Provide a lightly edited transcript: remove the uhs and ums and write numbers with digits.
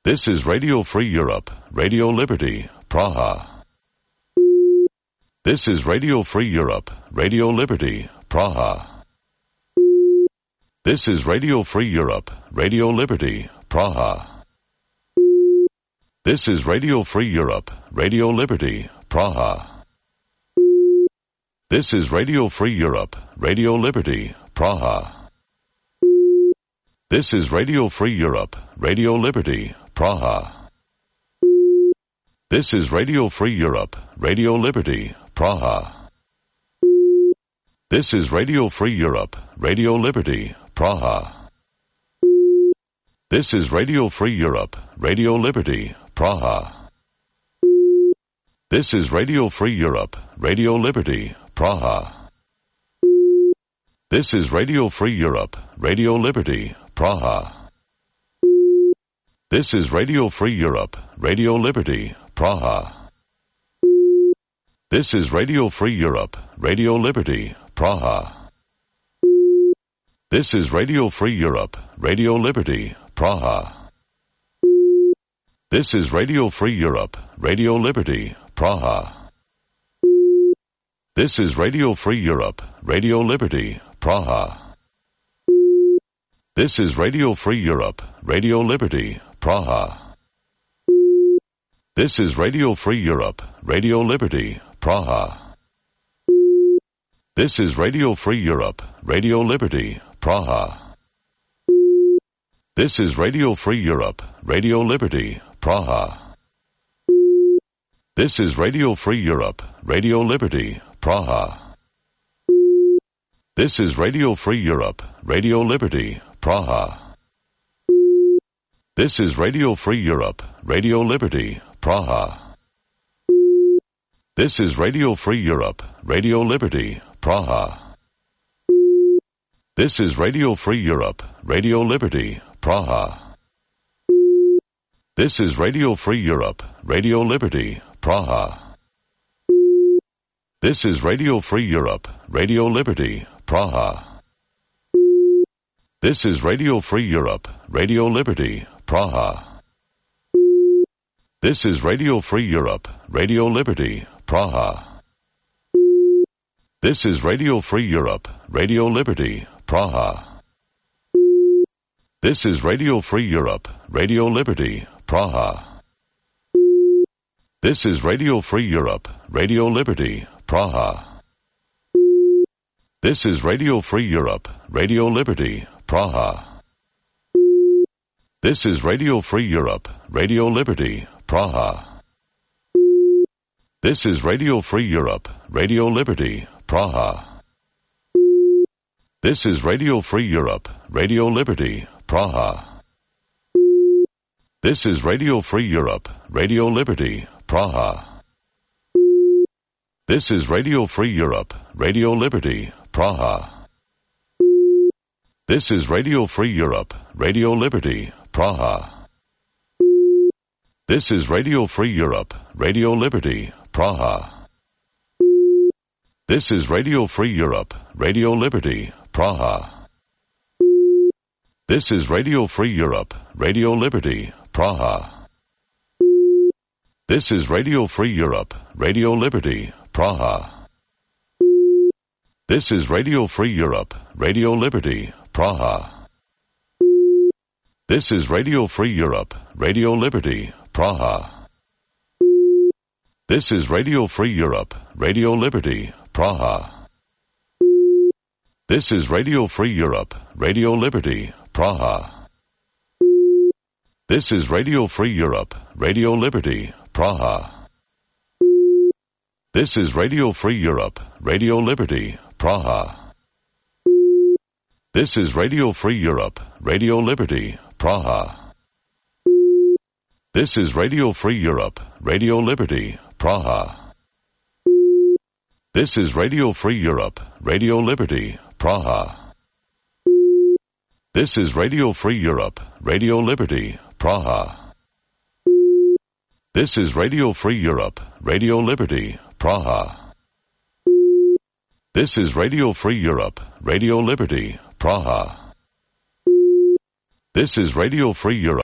This is Radio Free Europe, Radio Liberty, Praha. This is Radio Free Europe, Radio Liberty, Praha. This is Radio Free Europe, Radio Liberty, Praha. This is Radio Free Europe, Radio Liberty, Praha. This is Radio Free Europe, Radio Liberty, Praha. This is Radio Free Europe, Radio Liberty, Praha. This is Radio Free Europe, Radio Liberty, Praha. This is Radio Free Europe, Radio Liberty, Praha. This is Radio Free Europe, Radio Liberty, Praha. This is Radio Free Europe, Radio Liberty, Praha. This is Radio Free Europe, Radio Liberty, Praha. This is Radio Free Europe, Radio Liberty, Praha. This is Radio Free Europe, Radio Liberty, Praha. This is Radio Free Europe, Radio Liberty, Praha. This is Radio Free Europe, Radio Liberty, Praha. This is Radio Free Europe, Radio Liberty, Praha. This is Radio Free Europe, Radio Liberty, Praha. This is Radio Free Europe, Radio Liberty, Praha. This is Radio Free Europe, Radio Liberty, Praha. This is Radio Free Europe, Radio Liberty, Praha. This is Radio Free Europe, Radio Liberty, Praha. This is Radio Free Europe, Radio Liberty, Praha. This is Radio Free Europe, Radio Liberty, Praha. This is Radio Free Europe, Radio Liberty, Praha. This is Radio Free Europe, Radio Liberty, Praha. This is Radio Free Europe, Radio Liberty, Praha. This is Radio Free Europe, Radio Liberty, Praha. This is Radio Free Europe, Radio Liberty, Praha. This is Radio Free Europe, Radio Liberty, Praha. This is Radio Free Europe, Radio Liberty, Praha. This is Radio Free Europe, Radio Liberty, Praha. This is Radio Free Europe, Radio Liberty, Praha. This is Radio Free Europe, Radio Liberty, Praha. This is Radio Free Europe, Radio Liberty, Praha. This is Radio Free Europe, Radio Liberty, Praha. This is Radio Free Europe, Radio Liberty, Praha. This is Radio Free Europe, Radio Liberty, Praha. This is Radio Free Europe, Radio Liberty, Praha. This is Radio Free Europe, Radio Liberty, Praha. This is Radio Free Europe, Radio Liberty, Praha. This is Radio Free Europe, Radio Liberty, Praha. This is Radio Free Europe, Radio Liberty, Praha. This is Radio Free Europe, Radio Liberty, Praha. This is Radio Free Europe, Radio Liberty, Praha. This is Radio Free Europe, Radio Liberty, Praha. This is Radio Free Europe, Radio Liberty, Praha. This is Radio Free Europe, Radio Liberty, Praha. This is Radio Free Europe, Radio Liberty, Praha. This is Radio Free Europe, Radio Liberty, Praha. This is Radio Free Europe, Radio Liberty, Praha. This is Radio Free Europe, Radio Liberty, Praha. This is Radio Free Europe, Radio Liberty, Praha. This is Radio Free Europe, Radio Liberty, Praha. This is Radio Free Europe, Radio Liberty, Praha. This is Radio Free Europe, Radio Liberty, Praha. This is Radio Free Europe.